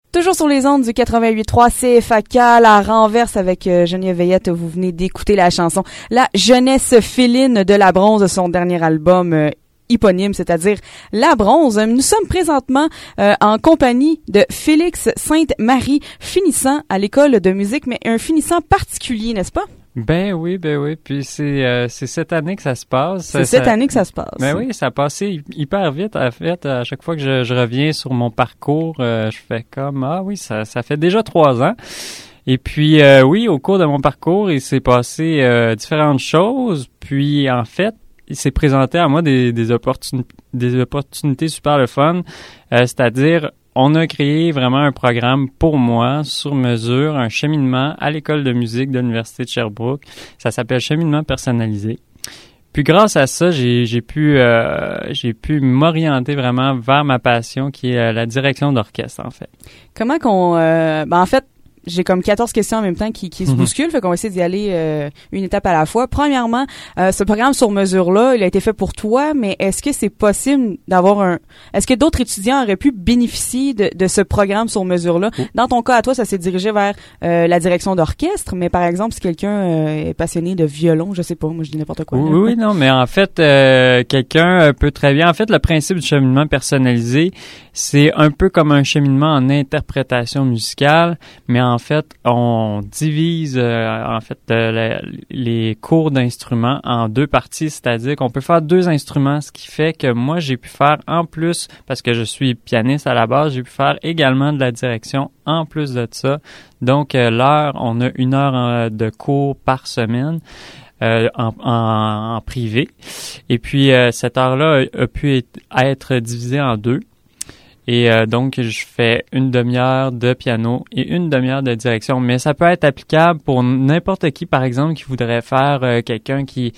Toujours sur les ondes du 88.3 CFAK, la renverse avec Geneviève Veillette. Vous venez d'écouter la chanson La jeunesse féline de La Bronze de son dernier album éponyme, c'est-à-dire La Bronze. Nous sommes présentement en compagnie de Félix Sainte-Marie, finissant à l'école de musique, mais un finissant particulier, n'est-ce pas? Ben oui. Puis c'est cette année que ça se passe. C'est cette année que ça se passe. Ben oui, ça a passé hyper vite. En fait, à chaque fois que je reviens sur mon parcours, je fais comme ça fait déjà 3 ans. Et puis oui, au cours de mon parcours, il s'est passé différentes choses. Puis en fait, il s'est présenté à moi des opportunités super le fun. C'est-à-dire, on a créé vraiment un programme pour moi, sur mesure, un cheminement à l'école de musique de l'Université de Sherbrooke. Ça s'appelle Cheminement personnalisé. Puis grâce à ça, j'ai pu m'orienter vraiment vers ma passion qui est la direction d'orchestre, en fait. Comment qu'on... en fait, j'ai comme 14 questions en même temps qui se bousculent, fait qu'on va essayer d'y aller une étape à la fois. Premièrement, ce programme sur mesure-là, il a été fait pour toi, mais est-ce que c'est possible d'avoir est-ce que d'autres étudiants auraient pu bénéficier de ce programme sur mesure-là? Dans ton cas, à toi, ça s'est dirigé vers la direction d'orchestre, mais par exemple, si quelqu'un est passionné de violon, je sais pas, moi je dis n'importe quoi. Oui, non, mais en fait, quelqu'un peut très bien... En fait, le principe du cheminement personnalisé, c'est un peu comme un cheminement en interprétation musicale, mais en fait, on divise les cours d'instruments en 2 parties, c'est-à-dire qu'on peut faire 2 instruments, ce qui fait que moi, j'ai pu faire en plus, parce que je suis pianiste à la base, j'ai pu faire également de la direction en plus de ça. Donc, on a 1 heure de cours par semaine. En privé. Et puis, cette heure-là a pu être divisée en 2. Et donc, je fais 1 demi-heure de piano et 1 demi-heure de direction. Mais ça peut être applicable pour n'importe qui, par exemple, qui voudrait faire quelqu'un qui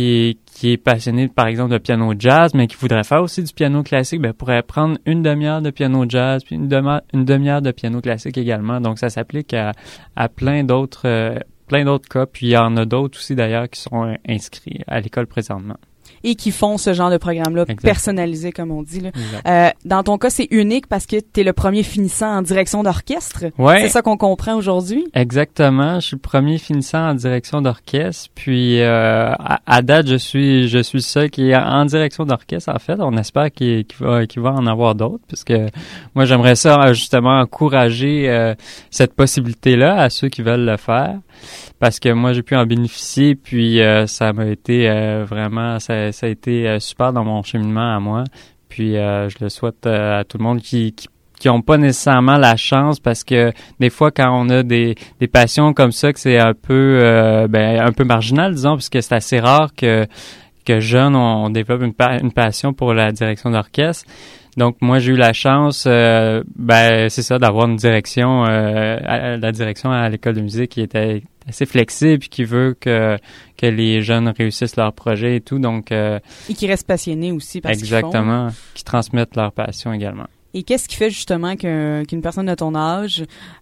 est passionné, par exemple, de piano jazz, mais qui voudrait faire aussi du piano classique, pourrait prendre 1 demi-heure de piano jazz, puis une demi-heure de piano classique également. Donc, ça s'applique à plein d'autres cas. Puis, il y en a d'autres aussi, d'ailleurs, qui sont inscrits à l'école présentement. Et qui font ce genre de programme-là personnalisé, comme on dit. Là. Dans ton cas, c'est unique parce que tu es le premier finissant en direction d'orchestre. Ouais. C'est ça qu'on comprend aujourd'hui? Exactement. Je suis le premier finissant en direction d'orchestre. Puis, à date, je suis le seul qui est en direction d'orchestre, en fait. On espère qu'il va en avoir d'autres, puisque moi, j'aimerais ça, justement, encourager cette possibilité-là à ceux qui veulent le faire. Parce que moi, j'ai pu en bénéficier, puis ça m'a été vraiment... Ça a été super dans mon cheminement à moi. Puis je le souhaite à tout le monde qui ont pas nécessairement la chance, parce que des fois, quand on a des passions comme ça, que c'est un peu marginal, disons, puisque c'est assez rare que jeune, on développe une passion pour la direction d'orchestre. Donc, moi, j'ai eu la chance, c'est ça, d'avoir une direction, la direction à l'école de musique qui était assez flexible et qui veut que les jeunes réussissent leur projet et tout. Donc, et qui restent passionnés aussi parce qu'ils font. Exactement, qui transmettent leur passion également. Et qu'est-ce qui fait justement qu'une personne de ton âge,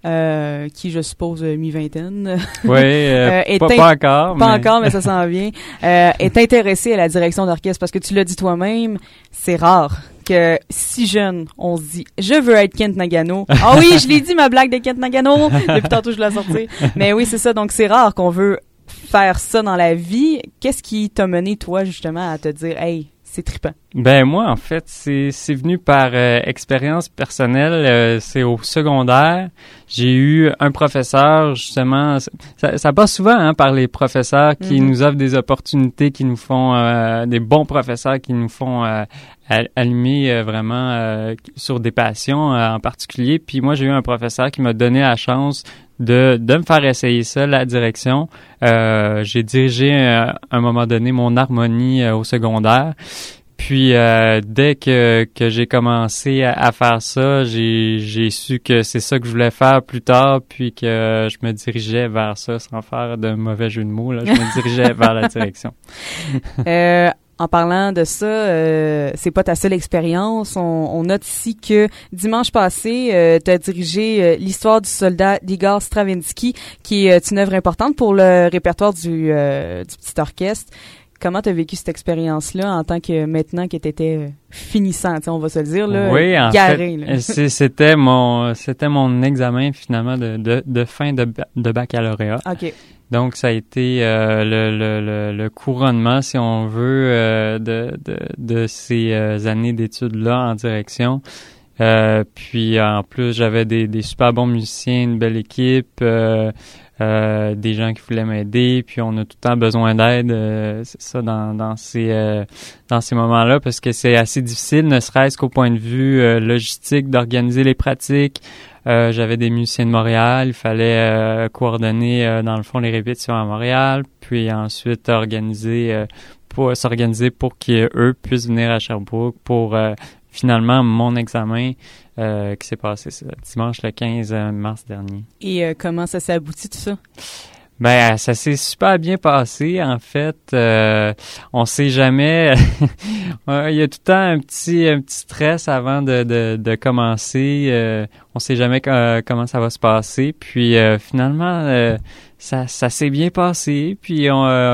qui je suppose mi-vingtaine, pas encore, mais ça s'en vient, est intéressée à la direction d'orchestre? Parce que tu l'as dit toi-même, c'est rare que si jeune, on se dit « Je veux être Kent Nagano ». Ah oui, je l'ai dit, ma blague de Kent Nagano. Depuis tantôt, je l'ai sorti. Mais oui, c'est ça. Donc, c'est rare qu'on veut faire ça dans la vie. Qu'est-ce qui t'a mené, toi, justement, à te dire « Hey, c'est trippant ». Ben moi, en fait, c'est venu par expérience personnelle. C'est au secondaire. J'ai eu un professeur, justement, ça passe souvent par les professeurs qui nous offrent des opportunités, qui nous font des bons professeurs qui nous font allumer vraiment sur des passions en particulier. Puis moi, j'ai eu un professeur qui m'a donné la chance de me faire essayer ça, la direction. J'ai dirigé à un moment donné mon harmonie au secondaire. Puis dès que j'ai commencé à faire ça, j'ai su que c'est ça que je voulais faire plus tard, puis que je me dirigeais vers ça, sans faire de mauvais jeu de mots. Là, je me dirigeais vers la direction. En parlant de ça, c'est pas ta seule expérience. On note ici que dimanche passé, tu as dirigé l'histoire du soldat d'Igor Stravinsky, qui est une œuvre importante pour le répertoire du petit orchestre. comment tu as vécu cette expérience-là en tant que maintenant que tu étais finissant, on va se le dire, là, oui, garé? En fait, c'était mon examen finalement de fin de baccalauréat. OK. Donc, ça a été le couronnement, si on veut, de ces années d'études-là en direction. Puis, en plus, j'avais des super bons musiciens, une belle équipe, des gens qui voulaient m'aider. Puis, on a tout le temps besoin d'aide, c'est ça, dans ces moments-là, parce que c'est assez difficile, ne serait-ce qu'au point de vue logistique, d'organiser les pratiques. J'avais des musiciens de Montréal, il fallait coordonner dans le fond les répétitions à Montréal, puis ensuite s'organiser pour qu'eux puissent venir à Sherbrooke pour finalement mon examen qui s'est passé dimanche le 15 mars dernier. Et comment ça s'est abouti tout ça? Ben, ça s'est super bien passé. En fait, on sait jamais. Il y a tout le temps un petit stress avant de commencer. On sait jamais comment ça va se passer. Puis finalement, ça s'est bien passé. Puis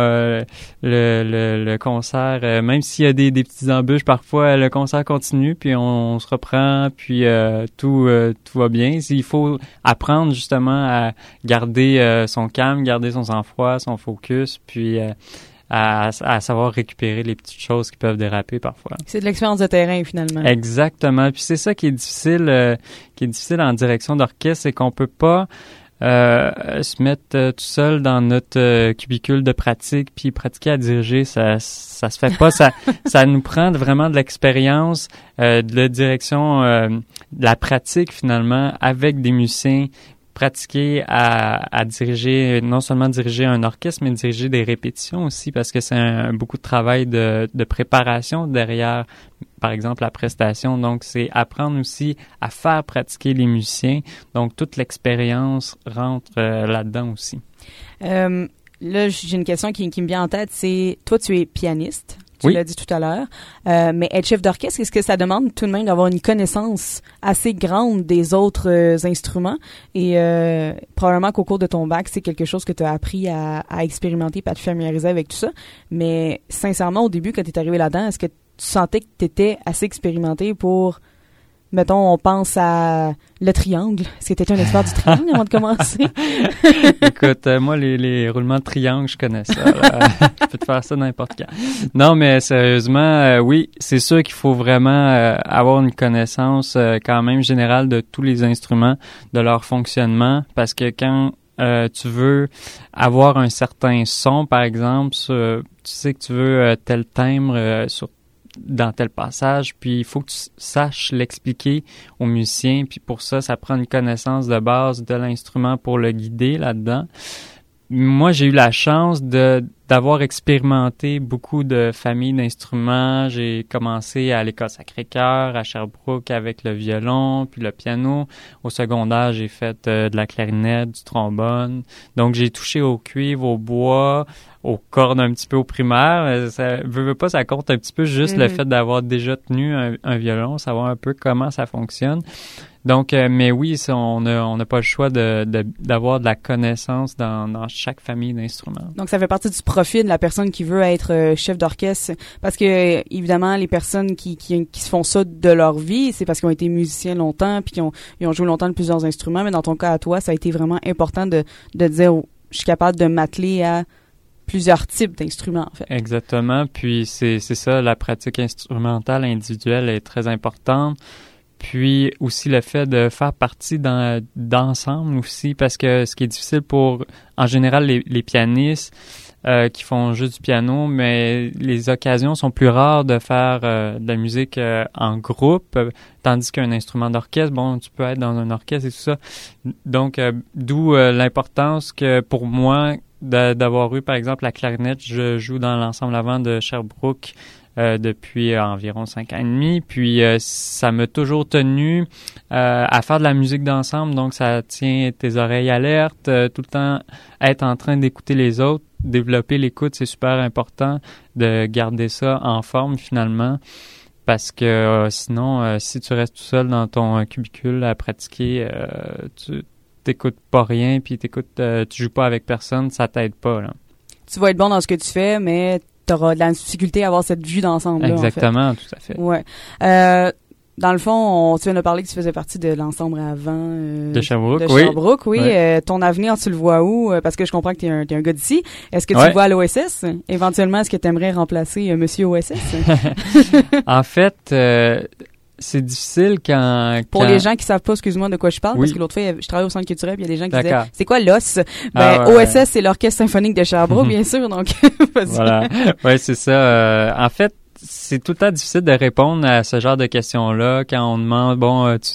le concert, même s'il y a des petites embûches parfois, le concert continue. Puis on se reprend. Puis tout va bien. Il faut apprendre justement à garder son calme, garder son sang-froid, son focus, puis à savoir récupérer les petites choses qui peuvent déraper parfois. C'est de l'expérience de terrain finalement. Exactement. Puis c'est ça qui est difficile en direction d'orchestre, c'est qu'on peut pas se mettre tout seul dans notre cubicule de pratique puis pratiquer à diriger, ça se fait pas. Ça nous prend vraiment de l'expérience, de la direction, de la pratique finalement avec des musiciens, pratiquer à diriger, non seulement diriger un orchestre, mais diriger des répétitions aussi, parce que c'est beaucoup de travail de préparation derrière, par exemple, la prestation. Donc, c'est apprendre aussi à faire pratiquer les musiciens. Donc, toute l'expérience rentre là-dedans aussi. Là, j'ai une question qui me vient en tête, c'est, toi, tu es pianiste. Tu l'as dit tout à l'heure. Mais être chef d'orchestre, est-ce que ça demande tout de même d'avoir une connaissance assez grande des autres instruments? Et probablement qu'au cours de ton bac, c'est quelque chose que tu as appris à expérimenter et à te familiariser avec tout ça. Mais sincèrement, au début, quand tu es arrivé là-dedans, est-ce que tu sentais que tu étais assez expérimenté pour... Mettons, on pense à le triangle. Est-ce que tu étais un expert du triangle avant de commencer? Écoute, moi, les roulements de triangle, je connais ça. Je peux te faire ça n'importe quand. Non, mais sérieusement, oui, c'est sûr qu'il faut vraiment avoir une connaissance quand même générale de tous les instruments, de leur fonctionnement, parce que quand tu veux avoir un certain son, par exemple, tu sais que tu veux tel timbre dans tel passage, puis il faut que tu saches l'expliquer aux musiciens, puis pour ça prend une connaissance de base de l'instrument pour le guider là-dedans. Moi, j'ai eu la chance d'avoir expérimenté beaucoup de familles d'instruments. J'ai commencé à l'École Sacré-Cœur, à Sherbrooke avec le violon, puis le piano. Au secondaire, j'ai fait de la clarinette, du trombone. Donc, j'ai touché au cuivre, au bois, aux cordes un petit peu au primaire. Ça veut pas, ça compte un petit peu juste le fait d'avoir déjà tenu un violon, savoir un peu comment ça fonctionne. Donc, mais oui, ça, on n'a pas le choix d'avoir de la connaissance dans chaque famille d'instruments. Donc, ça fait partie du profil de la personne qui veut être chef d'orchestre, parce que évidemment, les personnes qui se font ça de leur vie, c'est parce qu'ils ont été musiciens longtemps, puis ils ont joué longtemps de plusieurs instruments. Mais dans ton cas, à toi, ça a été vraiment important de dire, je suis capable de m'atteler à plusieurs types d'instruments, en fait. Exactement. Puis c'est ça, la pratique instrumentale individuelle est très importante. Puis aussi le fait de faire partie d'ensemble aussi, parce que ce qui est difficile pour, en général, les pianistes qui font juste du piano, mais les occasions sont plus rares de faire de la musique en groupe, tandis qu'un instrument d'orchestre, bon, tu peux être dans un orchestre et tout ça. Donc, d'où l'importance que pour moi d'avoir eu, par exemple, la clarinette. Je joue dans l'ensemble avant de Sherbrooke depuis environ 5 ans et demi. Puis ça m'a toujours tenu à faire de la musique d'ensemble. Donc ça tient tes oreilles alertes, tout le temps être en train d'écouter les autres, développer l'écoute, c'est super important de garder ça en forme finalement. Parce que sinon, si tu restes tout seul dans ton cubicule à pratiquer, tu t'écoutes pas rien, puis tu joues pas avec personne, ça t'aide pas, là. Tu vas être bon dans ce que tu fais, mais t'auras de la difficulté à avoir cette vue d'ensemble. Exactement, en fait. Tout à fait. Ouais. Dans le fond, tu viens de parler que tu faisais partie de l'ensemble avant de Sherbrooke. Sherbrooke, oui. Ton avenir, tu le vois où? Parce que je comprends que t'es un gars d'ici. Est-ce que tu le vois à l'OSS? Éventuellement, est-ce que tu aimerais remplacer Monsieur OSS? En fait, c'est difficile Pour les gens qui savent pas, excuse-moi, de quoi je parle, parce que l'autre fois, je travaillais au Centre culturel, puis il y a des gens qui disaient, c'est quoi l'OS? OSS, c'est l'Orchestre symphonique de Sherbrooke, bien sûr, donc voilà. Ouais, c'est ça. En fait, c'est tout le temps difficile de répondre à ce genre de questions-là quand on demande, as-tu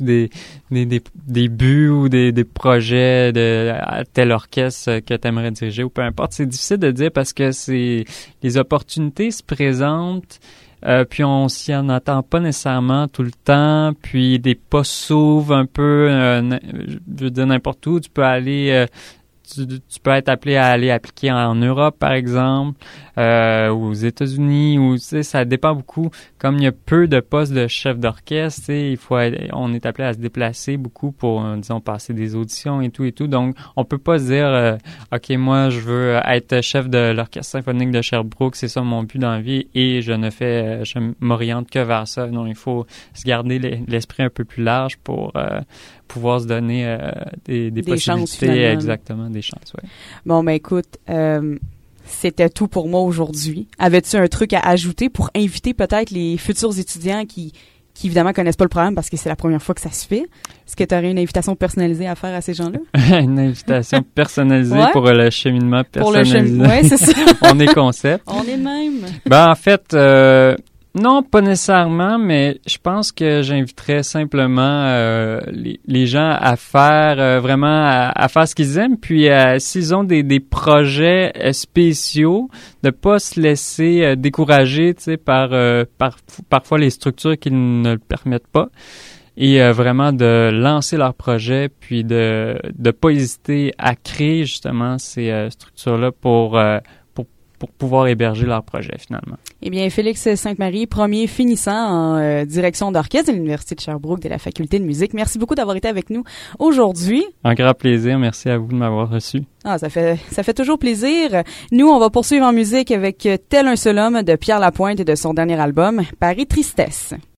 des buts ou des projets de tel orchestre que tu aimerais diriger ou peu importe. C'est difficile de dire parce que les opportunités se présentent, puis on s'y en attend pas nécessairement tout le temps, puis des postes s'ouvrent un peu, je veux dire n'importe où. Tu peux aller... Tu peux être appelé à aller appliquer en Europe, par exemple, ou aux États-Unis, ou tu sais, ça dépend beaucoup. Comme il y a peu de postes de chef d'orchestre, tu sais, on est appelé à se déplacer beaucoup pour, disons, passer des auditions et tout. Donc, on peut pas se dire, OK, moi, je veux être chef de l'Orchestre symphonique de Sherbrooke, c'est ça mon but dans la vie, et je m'oriente que vers ça. Non, il faut se garder l'esprit un peu plus large pour pouvoir se donner des possibilités, chances, exactement, des chances, ouais. Bon, ben écoute, c'était tout pour moi aujourd'hui. Avais-tu un truc à ajouter pour inviter peut-être les futurs étudiants qui évidemment connaissent pas le programme parce que c'est la première fois que ça se fait? Est-ce que tu aurais une invitation personnalisée à faire à ces gens-là? Une invitation personnalisée pour le cheminement personnalisé. Oui, c'est ça. On est concept. On est même. Ben, en fait, non, pas nécessairement, mais je pense que j'inviterais simplement les gens à faire vraiment à faire ce qu'ils aiment, puis s'ils ont des projets spéciaux, de pas se laisser décourager, tu sais, parfois les structures qui ne le permettent pas, et vraiment de lancer leur projet, puis de pas hésiter à créer justement ces structures-là pour pouvoir héberger leur projet, finalement. Eh bien, Félix Sainte-Marie, premier finissant en direction d'orchestre de l'Université de Sherbrooke de la Faculté de musique. Merci beaucoup d'avoir été avec nous aujourd'hui. Un grand plaisir. Merci à vous de m'avoir reçu. Ça fait toujours plaisir. Nous, on va poursuivre en musique avec Tel un seul homme de Pierre Lapointe et de son dernier album, Paris Tristesse.